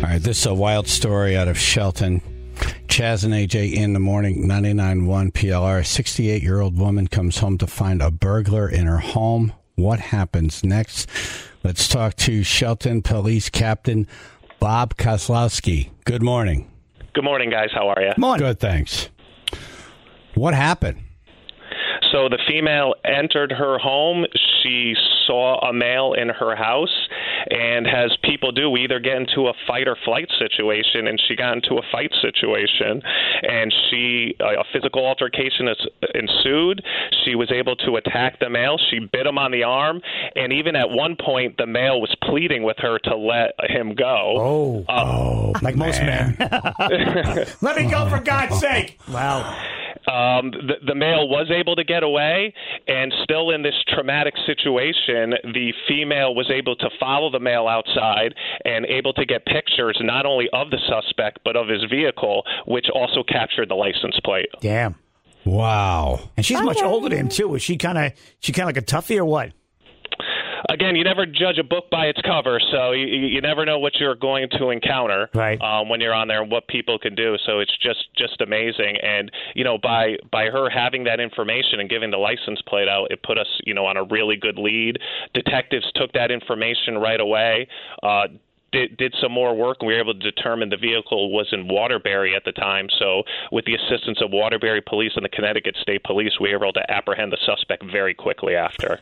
All right, this is a wild story out of Shelton. Chaz and AJ in the morning, 99.1 PLR. A 68-year-old woman comes home to find a burglar in her home. What happens next? Let's talk to Shelton Police Captain Bob Kozlowski. Good morning. Good morning, guys. How are you? Morning. Good, thanks. What happened? So the female entered her home. She saw a male in her house, and as people do, we either get into a fight or flight situation, and she got into a fight situation, and a physical altercation ensued. She was able to attack the male. She bit him on the arm, and even at one point, the male was pleading with her to let him go. Like most men. Let me go, for God's sake. Wow. The male was able to get away, and still in this traumatic situation, the female was able to follow the male outside and able to get pictures not only of the suspect but of his vehicle, which also captured the license plate. Damn. Wow. And she's much older than him, too. Was she kind of like a toughie or what? Again, you never judge a book by its cover, so you never know what you're going to encounter when you're on there and what people can do. So it's just amazing. And, by her having that information and giving the license plate out, it put us, on a really good lead. Detectives took that information right away. Did some more work, and we were able to determine the vehicle was in Waterbury at the time. So with the assistance of Waterbury Police and the Connecticut State Police, we were able to apprehend the suspect very quickly after.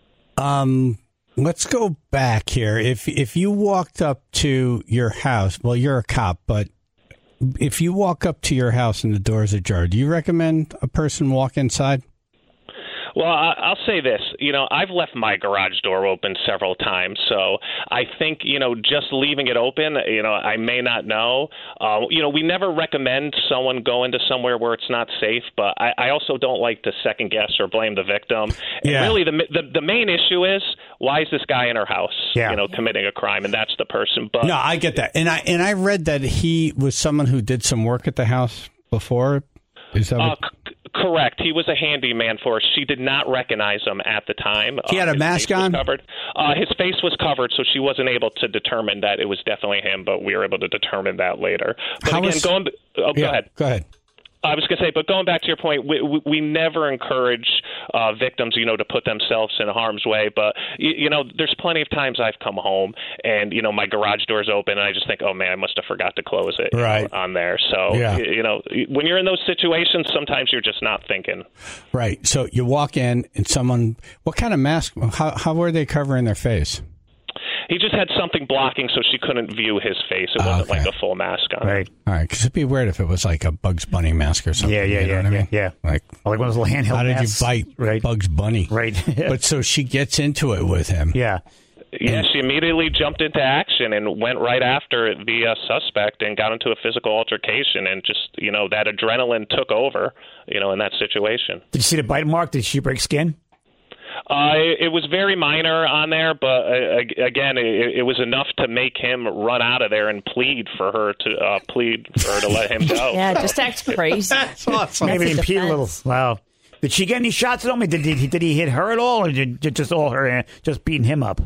Let's go back here. If you walked up to your house, well, you're a cop, but if you walk up to your house and the doors are ajar, do you recommend a person walk inside? Well, I'll say this. I've left my garage door open several times, so I think, just leaving it open, I may not know. We never recommend someone go into somewhere where it's not safe, but I also don't like to second guess or blame the victim. Yeah. And really, the main issue is, why is this guy in her house, committing a crime, and that's the person. But no, I get that. And I read that he was someone who did some work at the house before. Is that correct. He was a handyman for her. She did not recognize him at the time. He had a mask on? Covered. His face was covered, so she wasn't able to determine that it was definitely him, but we were able to determine that later. But go ahead. Go ahead. I was going to say, but going back to your point, we never encourage victims, to put themselves in harm's way. But, there's plenty of times I've come home and, my garage door's open and I just think, oh, man, I must have forgot to close it on there. So, when you're in those situations, sometimes you're just not thinking. Right. So you walk in and what kind of mask, how were they covering their face? He just had something blocking so she couldn't view his face. It wasn't like a full mask on. Right. All right. Because it'd be weird if it was like a Bugs Bunny mask or something. Yeah. Like one of those little handheld how did masks. you bite Bugs Bunny? Right. But so she gets into it with him. Yeah. Yeah, she immediately jumped into action and went right after the suspect and got into a physical altercation. And just, that adrenaline took over, in that situation. Did you see the bite mark? Did she break skin? It was very minor on there, but again, it was enough to make him run out of there and plead for her to let him go. Yeah, just act crazy. That's awesome. Maybe he peed a little. Wow. Did she get any shots at him? Did he hit her at all, or did just all her just beating him up?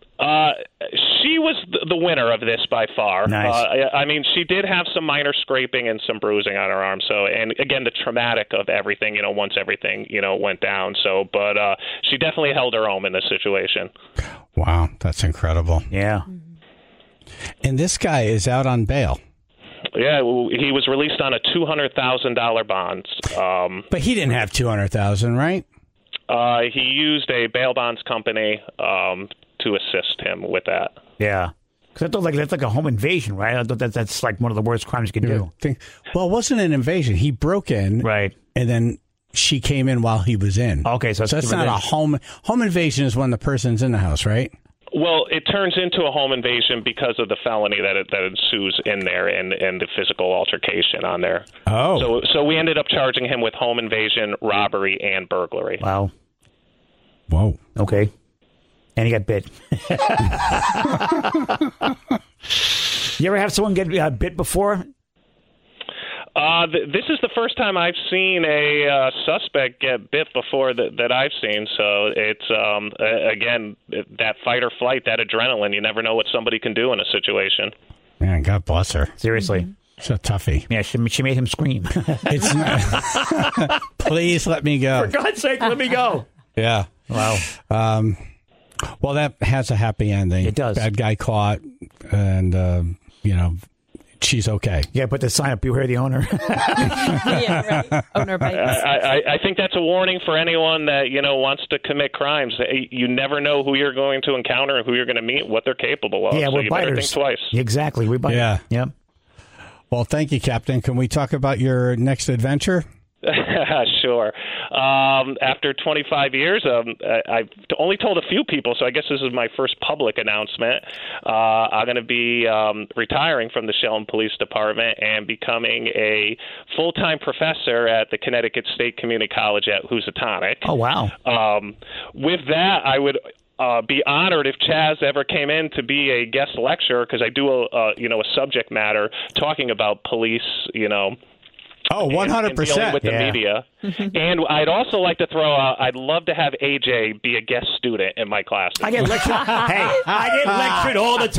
She was the winner of this by far. Nice. She did have some minor scraping and some bruising on her arm. So, and again, the traumatic of everything, once everything, went down. So, but she definitely held her own in this situation. Wow, that's incredible. Yeah. And this guy is out on bail. Yeah, he was released on a $200,000 bond. But he didn't have $200,000, right? He used a bail bonds company to assist him with that. Yeah. Because I thought that's like a home invasion, right? I thought that's like one of the worst crimes you can do. Well, it wasn't an invasion. He broke in. Right. And then she came in while he was in. Okay, so that's not a home invasion is when the person's in the house, right? Well, it turns into a home invasion because of the felony that ensues in there and the physical altercation on there. Oh. So we ended up charging him with home invasion, robbery, and burglary. Wow. Whoa. Okay. And he got bit. You ever have someone get bit before? This is the first time I've seen a suspect get bit before that I've seen. So it's, again, that fight or flight, that adrenaline. You never know what somebody can do in a situation. Man, God bless her. Seriously. She's a toughie. Yeah, she made him scream. It's not. Please let me go. For God's sake, let me go. Yeah. Wow. Well, that has a happy ending. It does. Bad guy caught, and, she's okay. Yeah, put the sign up, beware the owner. Yeah, right. Owner bites. I think that's a warning for anyone that, wants to commit crimes. You never know who you're going to encounter, who you're going to meet, what they're capable of. Yeah, so we're you biters. better think twice. Exactly. We bite. Yeah. Yep. Well, thank you, Captain. Can we talk about your next adventure? Sure. After 25 years, I've only told a few people, so I guess this is my first public announcement. I'm going to be retiring from the Shelton Police Department and becoming a full-time professor at the Connecticut State Community College at Housatonic. Oh, wow. With that, I would be honored if Chaz ever came in to be a guest lecturer, because I do a subject matter talking about police, Oh, 100%. and dealing with the media. And I'd also like to throw out, I'd love to have AJ be a guest student in my class. I get lectured. Hey, I get lectured all the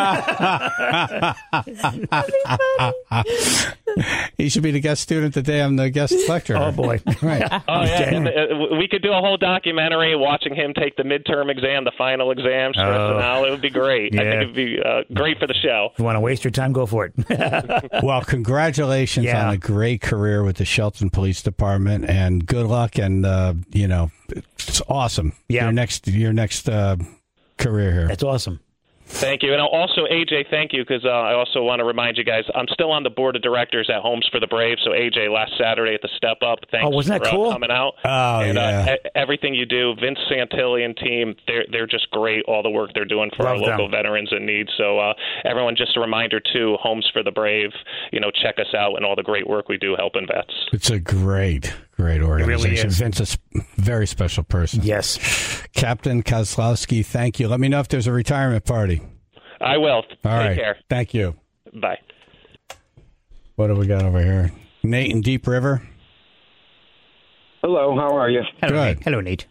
time. He should be the guest student the day I'm the guest lecturer. Oh, boy. Right. Oh, yeah. We could do a whole documentary watching him take the midterm exam, the final exam, stressing out. It would be great. Yeah. I think it would be great for the show. If you want to waste your time, go for it. Well, congratulations on a great career with the Shelton Police Department, and good luck. And it's awesome. Yeah. Your next career here. That's awesome. Thank you. And also, AJ, thank you, because I also want to remind you guys, I'm still on the board of directors at Homes for the Brave. So, AJ, last Saturday at the Step Up, thanks wasn't that for cool? coming out. Oh, and yeah. Everything you do, Vince Santilli and team, they're just great, all the work they're doing for our local veterans in need. So, everyone, just a reminder, too, Homes for the Brave, check us out and all the great work we do helping vets. It's a great organization. Really is. Vince is a very special person. Yes. Captain Kozlowski, thank you. Let me know if there's a retirement party. I will. All right. Take care. Thank you. Bye. What do we got over here? Nate in Deep River. Hello, how are you? Good. Hello, Nate.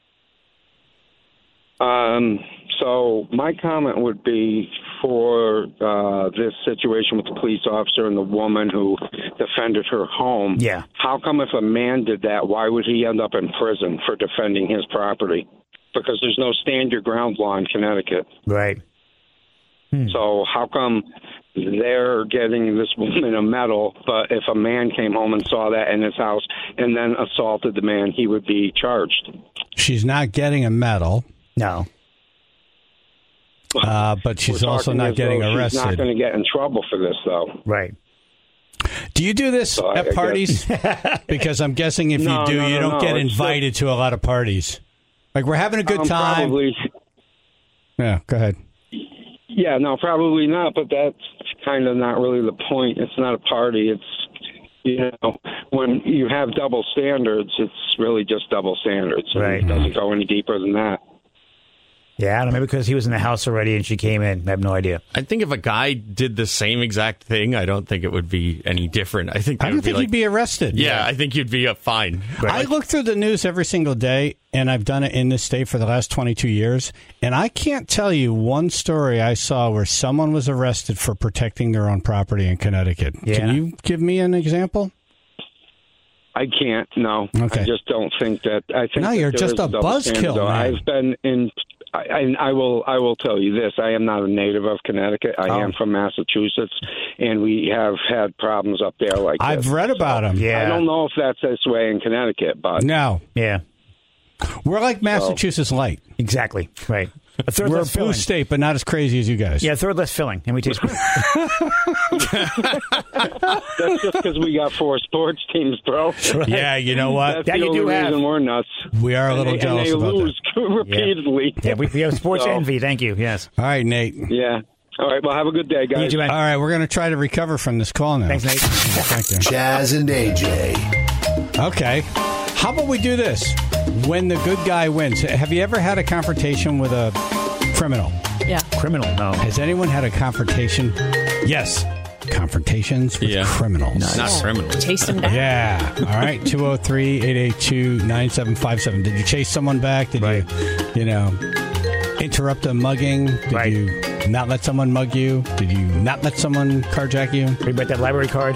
So my comment would be for this situation with the police officer and the woman who defended her home. Yeah. How come if a man did that, why would he end up in prison for defending his property? Because there's no stand your ground law in Connecticut. Right. So how come they're getting this woman a medal, but if a man came home and saw that in his house and then assaulted the man, he would be charged? She's not getting a medal. No. But she's also not getting arrested. She's not going to get in trouble for this, though. Right. Do you do this at parties? Because I'm guessing if you do, you don't get invited to a lot of parties. Like, we're having a good time. Probably. Yeah, go ahead. Yeah, no, probably not, but that's kind of not really the point. It's not a party. It's, when you have double standards, it's really just double standards. Right. It doesn't go any deeper than that. Yeah, I don't know, maybe because he was in the house already and she came in. I have no idea. I think if a guy did the same exact thing, I don't think it would be any different. I don't think he'd be arrested. Yeah, I think you'd be fine. Right. I look through the news every single day, and I've done it in this state for the last 22 years, and I can't tell you one story I saw where someone was arrested for protecting their own property in Connecticut. Yeah. Can you give me an example? I can't, no. Okay. I just don't think that. I think no, you're just a buzzkill, man. I've been in... I will tell you this. I am not a native of Connecticut. I am from Massachusetts, and we have had problems up there like I've read about them. Yeah. I don't know if that's this way in Connecticut, but... No. Yeah. We're like Massachusetts light. Exactly. Right. We're a blue state, but not as crazy as you guys. Yeah, third less filling, and we taste great. That's just because we got 4 sports teams, bro. Right. Yeah, you know what? That's the only reason we're nuts. We are a little jealous about that. And they lose repeatedly. Yeah, we have sports envy. Thank you. Yes. All right, Nate. Yeah. All right, well, have a good day, guys. You too, man. All right, we're going to try to recover from this call now. Thanks, Nate. Thank you. Chaz and AJ. Okay. How about we do this? When the good guy wins. Have you ever had a confrontation with a criminal? Yeah. Criminal? No. Has anyone had a confrontation? Yes. Confrontations with criminals. Nice. Not criminals. Chase them down. Yeah. All right. 203-882-9757. Did you chase someone back? Did you interrupt a mugging? Did you not let someone mug you? Did you not let someone carjack you? Read about that library card.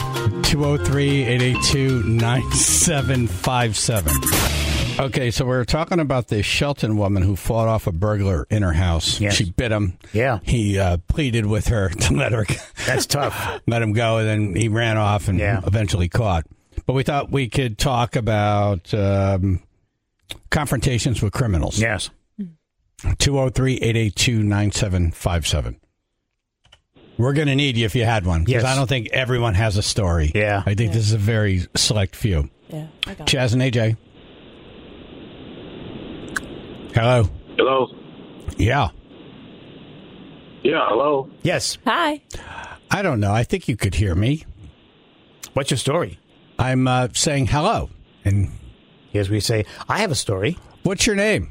203-882-9757. Okay, so we're talking about the Shelton woman who fought off a burglar in her house. Yes. She bit him. Yeah. He pleaded with her to let her. That's tough. Let him go, and then he ran off and eventually caught. But we thought we could talk about confrontations with criminals. Yes. 203-882-9757. We're going to need you if you had one, because I don't think everyone has a story. Yeah. I think this is a very select few. Yeah, I got Chaz and AJ. Hello. Hello. Yeah. Yeah, hello. Yes. Hi. I don't know. I think you could hear me. What's your story? I'm saying hello. And here's we say, I have a story. What's your name?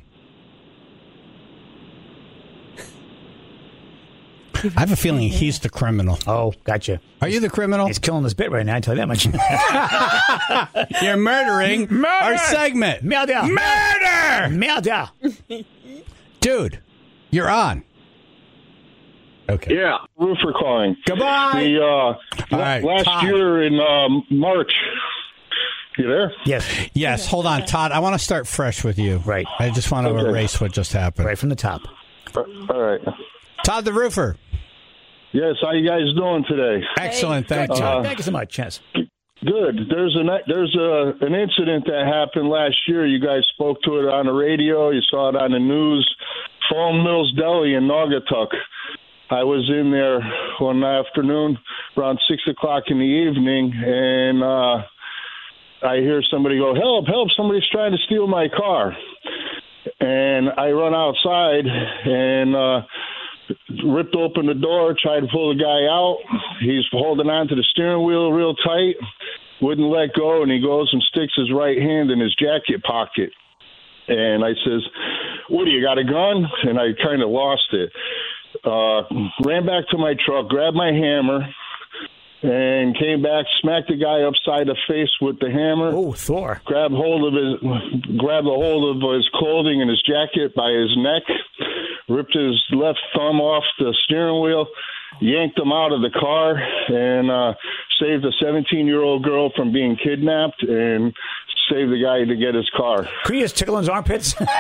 I have a feeling he's the criminal. Oh, gotcha. Are you the criminal? He's killing this bit right now, I tell you that much. You're murdering our segment. Murder! Murder! Murder! Dude, you're on. Okay. Yeah, Roofer calling. Goodbye. Last year in March. You there? Yes. Hold on, Todd. I want to start fresh with you. Right. I just want to erase what just happened. Right from the top. All right. Todd the Roofer. Yes, how you guys doing today? Excellent, thank you. Thank you so much, Chaz. Good. There's an incident that happened last year. You guys spoke to it on the radio. You saw it on the news. Foam Mills Deli in Naugatuck. I was in there one afternoon around 6 o'clock in the evening, and I hear somebody go, "Help! Help! Somebody's trying to steal my car!" And I run outside and ripped open the door, tried to pull the guy out. He's holding on to the steering wheel real tight, wouldn't let go, and he goes and sticks his right hand in his jacket pocket. And I says, "What, do you got a gun?" And I kind of lost it. Ran back to my truck, grabbed my hammer, and came back, smacked the guy upside the face with the hammer. Oh, Thor! Grabbed a hold of his clothing and his jacket by his neck, ripped his left thumb off the steering wheel, yanked him out of the car, and saved a 17-year-old girl from being kidnapped, and saved the guy to get his car. Could you just tickle his armpits? Wow.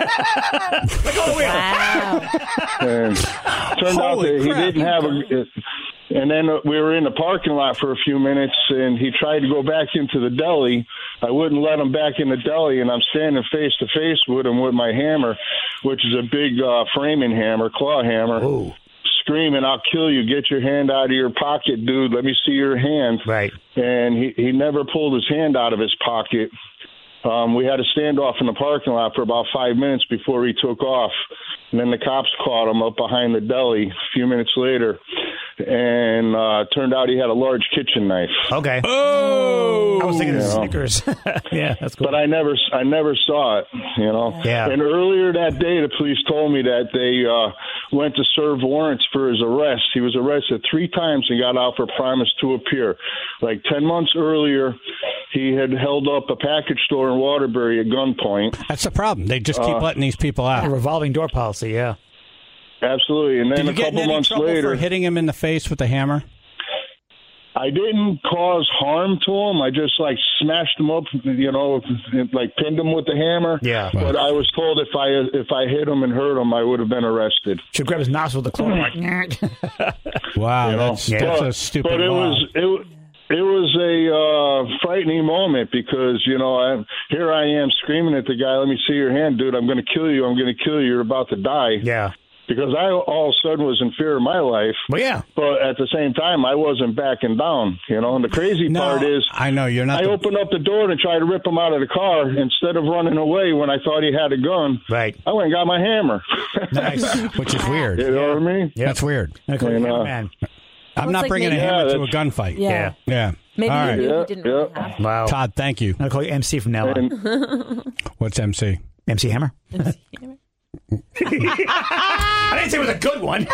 And turned out that he didn't have a... And then we were in the parking lot for a few minutes, and he tried to go back into the deli. I wouldn't let him back in the deli, and I'm standing face-to-face with him with my hammer, which is a big framing hammer, claw hammer. Ooh. Screaming, "I'll kill you. Get your hand out of your pocket, dude. Let me see your hand." Right. And he never pulled his hand out of his pocket. We had a standoff in the parking lot for about 5 minutes before he took off. And then the cops caught him up behind the deli a few minutes later. And turned out he had a large kitchen knife. Okay. Oh! I was thinking of Snickers. Yeah, that's cool. But I never saw it, you know. Yeah. And earlier that day, the police told me that they went to serve warrants for his arrest. He was arrested 3 times and got out for promise to appear. Like 10 months earlier, he had held up a package store in Waterbury at gunpoint. That's the problem. They just keep letting these people out. A revolving door policy, yeah. Absolutely. And then Did you get in any trouble for hitting him in the face with a hammer? I didn't cause harm to him. I just smashed him up, you know, pinned him with the hammer. Yeah. But I was told if I hit him and hurt him, I would have been arrested. Should grab his nostril with the claw. Wow, you know? that's a stupid But it was a frightening moment because, you know, here I am screaming at the guy, "Let me see your hand, dude. I'm going to kill you. I'm going to kill you. You're about to die." Yeah. Because I all of a sudden was in fear of my life. Well, yeah. But at the same time, I wasn't backing down, you know. And the crazy part is, I know you're not. I opened up the door and tried to rip him out of the car. Instead of running away when I thought he had a gun, right? I went and got my hammer. Nice, which is weird. You know what I mean? That's weird. Man. I'm not bringing a hammer to a gunfight. Yeah. Maybe All right. he didn't really have. Wow. Todd, thank you. I'll call you MC from now on. What's MC? MC Hammer. I didn't say it was a good one.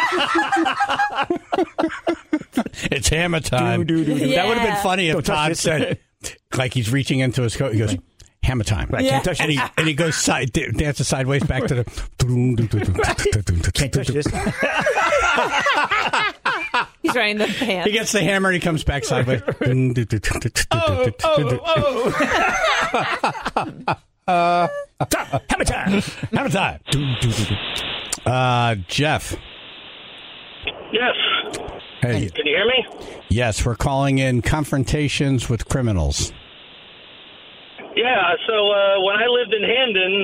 It's hammer time. Yeah. That would have been funny if Todd said, like he's reaching into his coat, he goes, Hammer time. Right, can't touch and this. he goes dances sideways back to the. Can't touch this. He's right in the pants. He gets the hammer and he comes back sideways. Hammer time. Hammer time. Jeff. Yes. Hey. Can you hear me? Yes, we're calling in confrontations with criminals. Yeah, so when I lived in Hamden,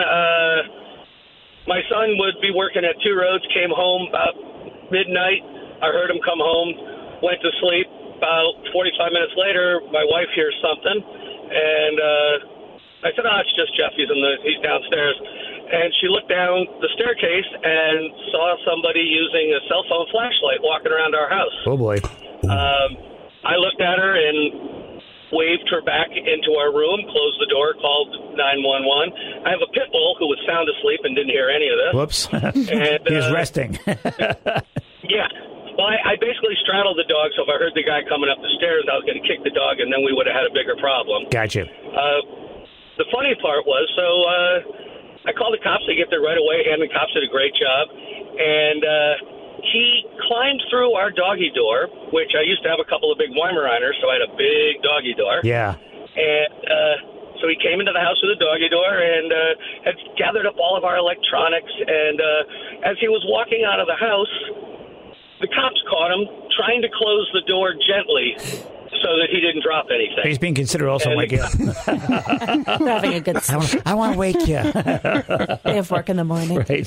my son would be working at Two Roads, came home about midnight. I heard him come home, went to sleep. About 45 minutes later, my wife hears something, and I said, "Oh, it's just Jeff. He's downstairs." And she looked down the staircase and saw somebody using a cell phone flashlight walking around our house. Oh, boy. I looked at her and waved her back into our room, closed the door, called 911. I have a pit bull who was sound asleep and didn't hear any of this. Whoops. And, he was resting. Yeah. Well, I basically straddled the dog, so if I heard the guy coming up the stairs, I was going to kick the dog, and then we would have had a bigger problem. Gotcha. The funny part was, I called the cops. They get there right away. Hamden cops did a great job. And he climbed through our doggy door, which I used to have a couple of big Weimaraners, so I had a big doggy door. Yeah. And so he came into the house with a doggy door and had gathered up all of our electronics. And as he was walking out of the house, the cops caught him trying to close the door gently so that he didn't drop anything. He's being considered also like you. They're having a good sleep. I want to wake you. They have work in the morning. Right.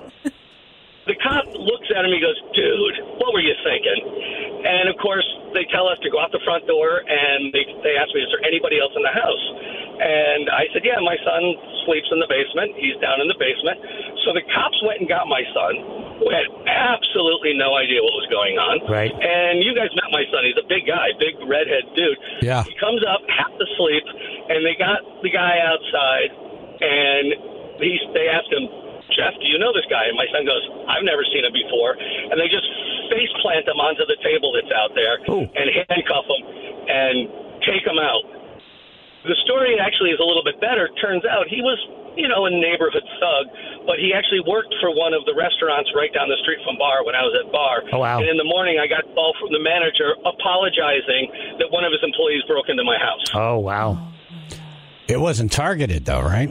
The cop looks at him, he goes, "Dude, what were you thinking?" And, of course, they tell us to go out the front door, and they ask me, "Is there anybody else in the house?" And I said, "Yeah, my son sleeps in the basement. He's down in the basement." So the cops went and got my son, who had absolutely no idea what was going on. Right. And you guys met my son. He's a big guy, big redhead dude. Yeah. He comes up, half asleep, and they got the guy outside, and they asked him, "Jeff, do you know this guy?" And my son goes, "I've never seen him before." And they just face plant him onto the table that's out there and handcuff him and take him out. The story actually is a little bit better. Turns out he was, a neighborhood thug, but he actually worked for one of the restaurants right down the street from Bar when I was at Bar. Oh, wow. And in the morning, I got a call from the manager apologizing that one of his employees broke into my house. Oh, wow. It wasn't targeted, though, right?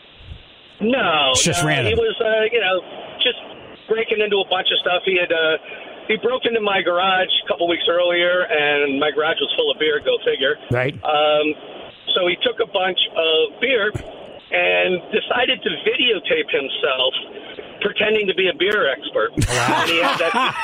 No. It's just random. He was, just breaking into a bunch of stuff. He broke into my garage a couple weeks earlier, and my garage was full of beer, go figure. Right. So he took a bunch of beer and decided to videotape himself pretending to be a beer expert. Wow. And he had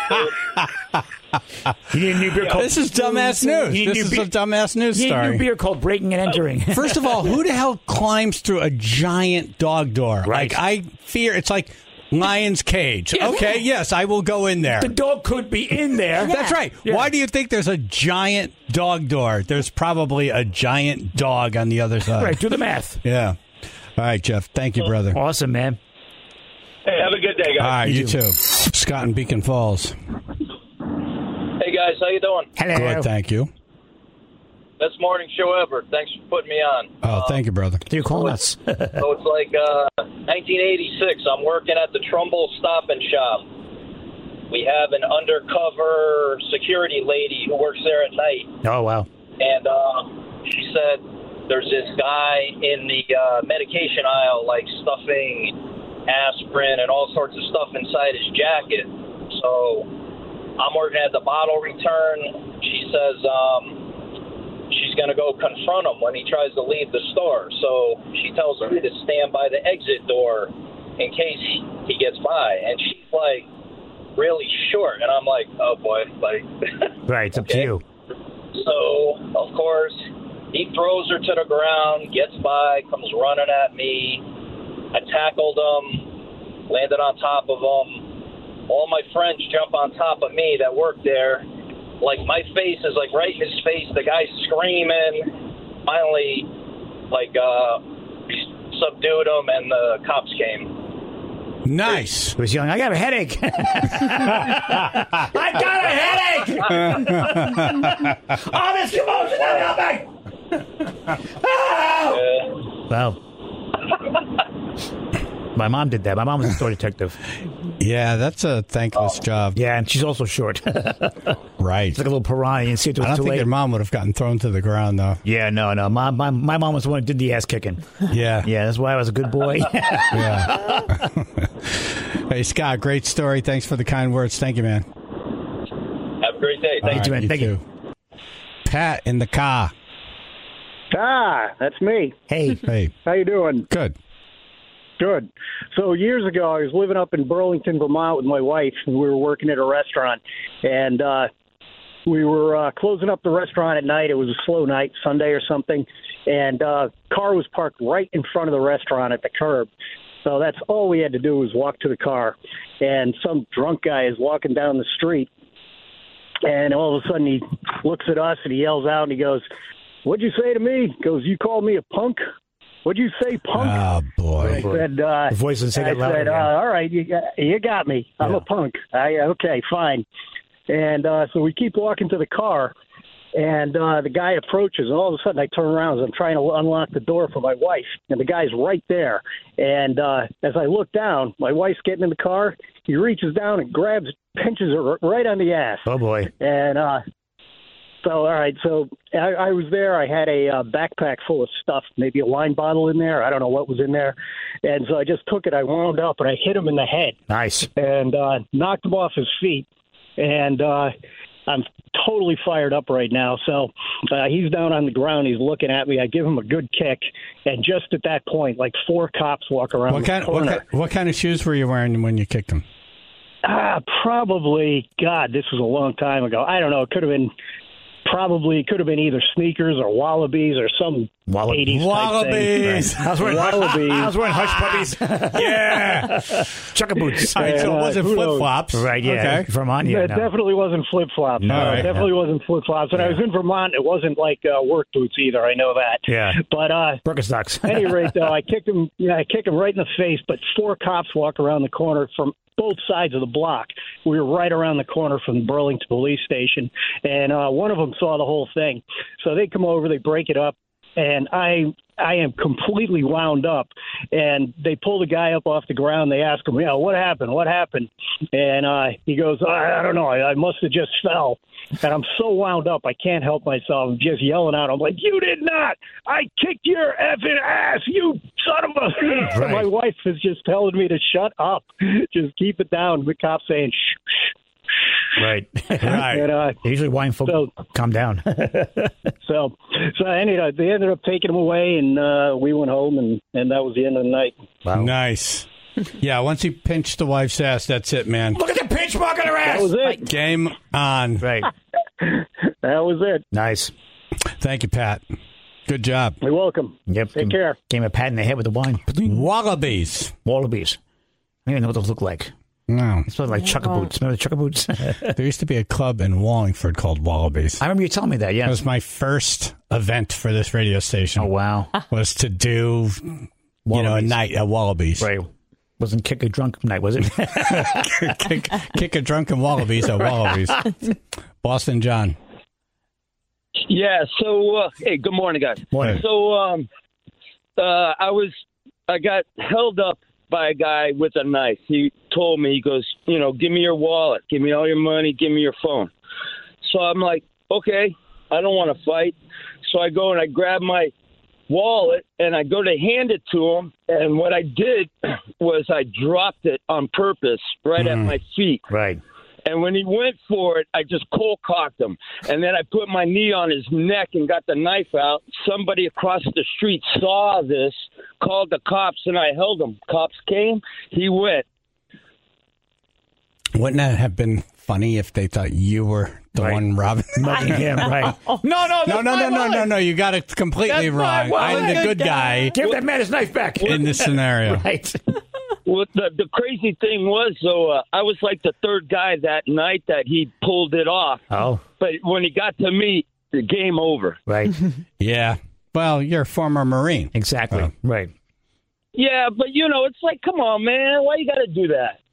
that. You need a new beer called... This is dumbass news. This is a dumbass news you story. need a new beer called Breaking and Entering. First of all, who the hell climbs through a giant dog door? Right. Like, I fear it's like lion's cage. Okay, yes, I will go in there. The dog could be in there. That's right. Yeah. Why do you think there's a giant dog door? There's probably a giant dog on the other side. Right, do the math. Yeah. All right, Jeff. Thank you, brother. Awesome, man. Hey, have a good day, guys. All right, you too. Scott in Beacon Falls. Hey, guys. How you doing? Hello. Good, thank you. Best morning show ever. Thanks for putting me on. Oh, thank you, brother. Do you call us? So it's like 1986. I'm working at the Trumbull Stop and Shop. We have an undercover security lady who works there at night. Oh, wow. And she said there's this guy in the medication aisle, like stuffing aspirin and all sorts of stuff inside his jacket. So I'm working at the bottle return. She says she's going to go confront him when he tries to leave the store. So she tells me to stand by the exit door in case he gets by. And she's like really short. And I'm like, oh boy. Like, right, it's up to you. So, of course, he throws her to the ground, gets by, comes running at me. I tackled him, landed on top of him. All my friends jump on top of me that work there. Like, my face is, like, right in his face. The guy's screaming. Finally, like, subdued him, and the cops came. Nice. He was yelling, I got a headache. I got a headache. All this commotion, help me. Oh! Wow. My mom did that. My mom was a store detective. Yeah, that's a thankless job. Yeah, and she's also short. Right. It's like a little piranha. You see it was I don't too think late. your mom would have gotten thrown to the ground, though. Yeah, no. My mom was the one who did the ass kicking. Yeah. Yeah, that's why I was a good boy. Yeah. Hey, Scott, great story. Thanks for the kind words. Thank you, man. Have a great day. Thank you, man. Thank you. Pat in the car. That's me. Hey. Hey. How you doing? Good. Good. So years ago, I was living up in Burlington, Vermont with my wife, and we were working at a restaurant. And we were closing up the restaurant at night. It was a slow night, Sunday or something. And car was parked right in front of the restaurant at the curb. So that's all we had to do was walk to the car. And some drunk guy is walking down the street. And all of a sudden he looks at us and he yells out and he goes, "What'd you say to me?" He goes, "You called me a punk? What'd you say, punk?" Oh, boy. I said, the voice doesn't say that louder. I said, all right, you got me. I'm a punk. Okay, fine. And so we keep walking to the car, and the guy approaches, and all of a sudden I turn around as I'm trying to unlock the door for my wife, and the guy's right there. And as I look down, my wife's getting in the car. He reaches down and pinches her right on the ass. Oh, boy. And so, all right, so I was there. I had a backpack full of stuff, maybe a wine bottle in there. I don't know what was in there. And so I just took it. I wound up, and I hit him in the head. Nice. And knocked him off his feet. And I'm totally fired up right now. So he's down on the ground. He's looking at me. I give him a good kick. And just at that point, like 4 cops walk around the corner. What kind of shoes were you wearing when you kicked him? Probably, God, this was a long time ago. I don't know. It could have been either sneakers or Wallabies or some 80s Wallabies. Type thing. I was wearing hush puppies. Yeah. Chukka boots. All right, so it wasn't flip-flops. Right, yeah. Okay. Vermont, It definitely wasn't flip-flops. No, it definitely wasn't flip-flops. And I was in Vermont. It wasn't like work boots either. I know that. Yeah. But Birkenstocks. at any rate, though, I kicked him right in the face, but 4 cops walk around the corner from both sides of the block. We were right around the corner from the Burlington police station, and one of them saw the whole thing. So they come over, they break it up, and I am completely wound up. And they pull the guy up off the ground. They ask him, what happened? What happened? And he goes, I don't know. I must have just fell. And I'm so wound up, I can't help myself. I'm just yelling out. I'm like, "You did not! I kicked your effing ass, you son of a..." Right. My wife is just telling me to shut up. Just keep it down. The cop's saying, shh. Right. And, usually wine folk calm down. So they ended up taking him away, and we went home, and that was the end of the night. Wow. Nice. Yeah, once he pinched the wife's ass, that's it, man. Look at the pinch mark on her ass. That was it. Game on. Right. That was it. Nice. Thank you, Pat. Good job. You're welcome. Yep. Take care. Gave him a pat in the head with the wine. Wallabies. I don't even know what those look like. No. It's sort of like chukka boots. Remember the chukka boots? There used to be a club in Wallingford called Wallabies. I remember you telling me that, yeah. It was my first event for this radio station. Oh, wow. Was to do, a night at Wallabies. Right. Wasn't kick a drunk night, was it? kick a drunken Wallabies at Wallabies. Boston John. Yeah, so, hey, good morning, guys. Morning. So, I got held up by a guy with a knife. He told me, he goes, give me your wallet, give me all your money, give me your phone. So I'm like, okay, I don't want to fight. So I go and I grab my wallet and I go to hand it to him. And what I did was I dropped it on purpose right at my feet. Right. And when he went for it, I just cold-cocked him. And then I put my knee on his neck and got the knife out. Somebody across the street saw this, called the cops, and I held him. Cops came. He went. Wouldn't that have been funny if they thought you were the one robbing him? Right. No. You got it completely wrong. I'm the good guy. Give that man his knife back. In this scenario. Right. Well, the crazy thing was, though, I was like the third guy that night that he pulled it off. Oh. But when he got to me, the game over. Right. Yeah. Well, you're a former Marine. Exactly. Right. Yeah, but, it's like, come on, man. Why you got to do that?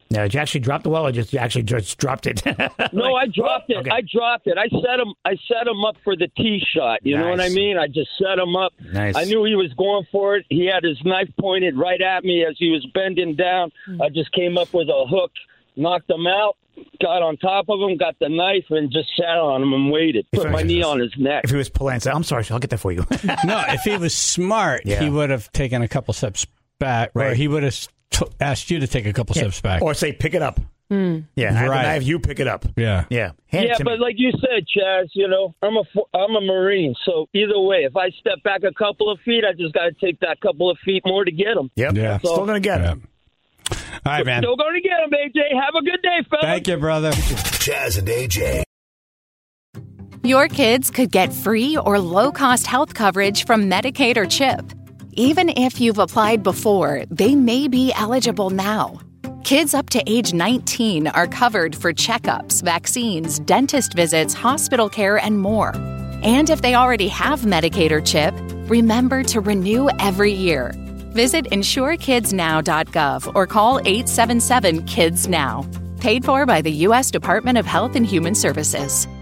Now, did you actually drop the well, or just dropped it? No, I dropped it. Okay. I dropped it. I set him up for the tee shot. You know what I mean? I just set him up. Nice. I knew he was going for it. He had his knife pointed right at me as he was bending down. I just came up with a hook, knocked him out, got on top of him, got the knife, and just sat on him and waited. Put my knee on his neck. If he was Polanski, I'm sorry, I'll get that for you. No, if he was smart, he would have taken a couple steps back, or he would have asked you to take a couple steps back. Or say, pick it up. Yeah, I have the knife, you pick it up. Yeah. Yeah. But like you said, Chaz, I'm a Marine, so either way, if I step back a couple of feet, I just got to take that couple of feet more to get him. Yep. Yeah. Still going to get him. All right, man. Still going to get him, AJ. Have a good day, fellas. Thank you, brother. Chaz and AJ. Your kids could get free or low-cost health coverage from Medicaid or CHIP. Even if you've applied before, they may be eligible now. Kids up to age 19 are covered for checkups, vaccines, dentist visits, hospital care, and more. And if they already have Medicaid or CHIP, remember to renew every year. Visit insurekidsnow.gov or call 877-KIDS-NOW. Paid for by the U.S. Department of Health and Human Services.